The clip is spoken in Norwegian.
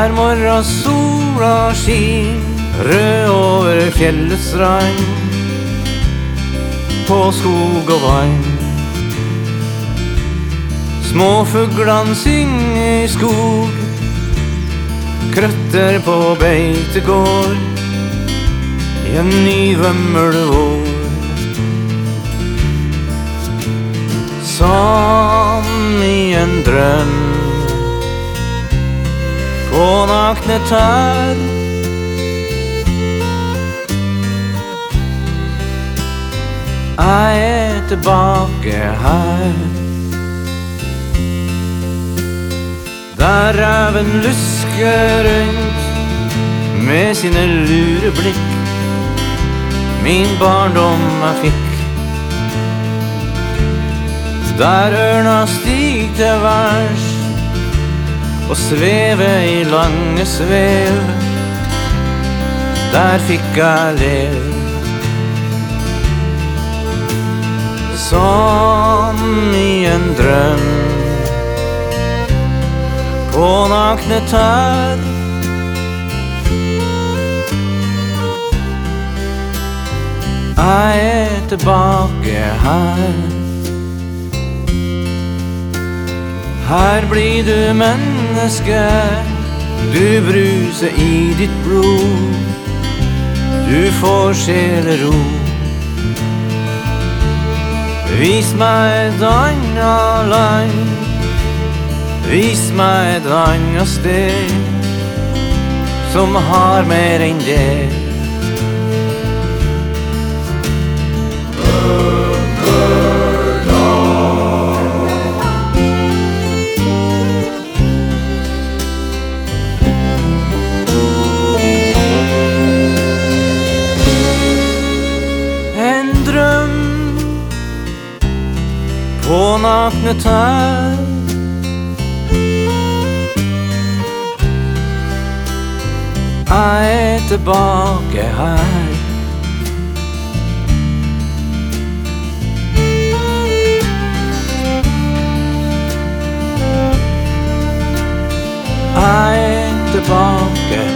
Der morgensola skin rød over fjellets rand, på skog og vann. Små fuglene synger i skog, krøtter på beitegård, i en ny vømmel vår. Som i en drøm, på nakne tær, jeg er tilbake her. Der reven lusker rundt med sine lure blikk, min barndom jeg fikk. Der ørna stig til værs og sveve i lange svev, der fikk jeg leve. Som i en drøm, på nakne tær, jeg er tilbake her. Her blir du menneske, du bruser i ditt blod, du får sjelero. Vis meg et annet land, vis meg et annet sted, som har mer enn det. En drøm på nakne tær, jeg er tilbake her. Jeg er tilbake